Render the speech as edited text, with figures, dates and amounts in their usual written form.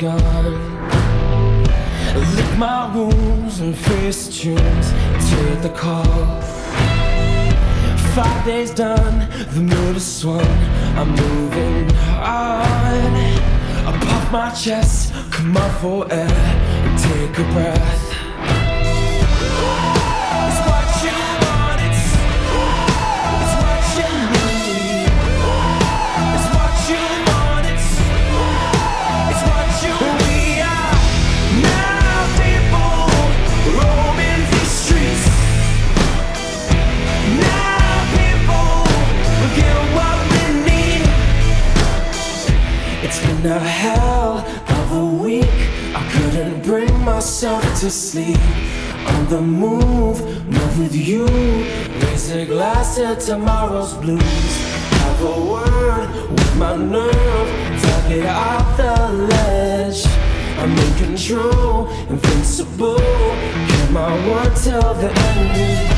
gone. Lick my wounds and face the tunes. Take the call. 5 days done, the mood is swung. I'm moving on. I puff my chest, come up for air, and take a breath. It's what you want, it's what you need. It's what you want, it's what you need. We are now people roaming the streets. Now people get what we need. It's been a hell of a week. I couldn't bring myself to sleep. On the move, not with you. Raise a glass to tomorrow's blues. Have a word with my nerve. Talk it off the ledge. I'm in control, invincible. Keep my word till the end.